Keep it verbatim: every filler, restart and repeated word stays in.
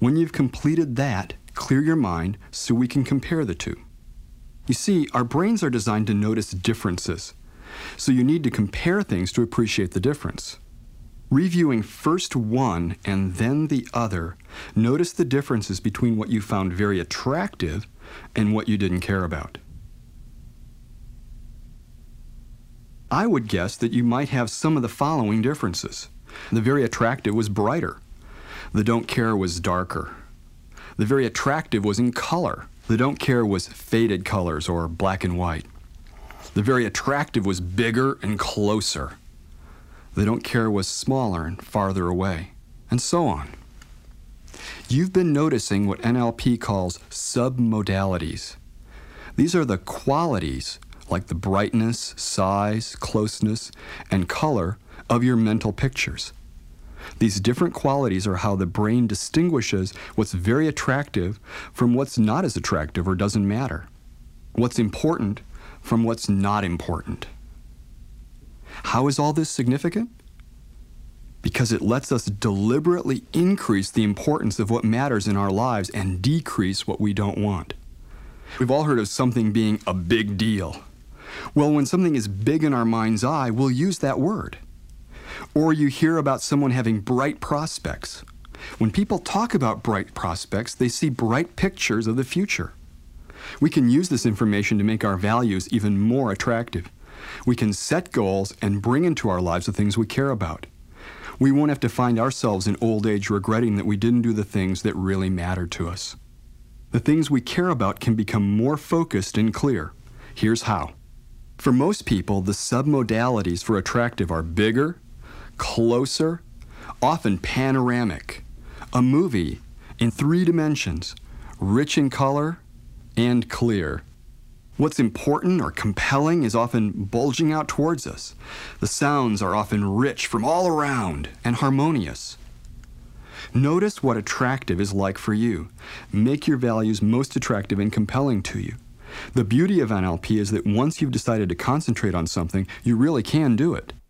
When you've completed that, clear your mind so we can compare the two. You see, our brains are designed to notice differences, so you need to compare things to appreciate the difference. Reviewing first one and then the other, notice the differences between what you found very attractive and what you didn't care about. I would guess that you might have some of the following differences. The very attractive was brighter. The don't care was darker. The very attractive was in color. The don't care was faded colors or black and white. The very attractive was bigger and closer. The don't care was smaller and farther away, and so on. You've been noticing what N L P calls submodalities. These are the qualities, like the brightness, size, closeness, and color of your mental pictures. These different qualities are how the brain distinguishes what's very attractive from what's not as attractive or doesn't matter, what's important from what's not important. How is all this significant? Because it lets us deliberately increase the importance of what matters in our lives and decrease what we don't want. We've all heard of something being a big deal. Well, when something is big in our mind's eye, we'll use that word. Or you hear about someone having bright prospects. When people talk about bright prospects, they see bright pictures of the future. We can use this information to make our values even more attractive. We can set goals and bring into our lives the things we care about. We won't have to find ourselves in old age regretting that we didn't do the things that really mattered to us. The things we care about can become more focused and clear. Here's how. For most people, the submodalities for attractive are bigger, closer, often panoramic, a movie in three dimensions, rich in color and clear. What's important or compelling is often bulging out towards us. The sounds are often rich from all around and harmonious. Notice what attractive is like for you. Make your values most attractive and compelling to you. The beauty of N L P is that once you've decided to concentrate on something, you really can do it.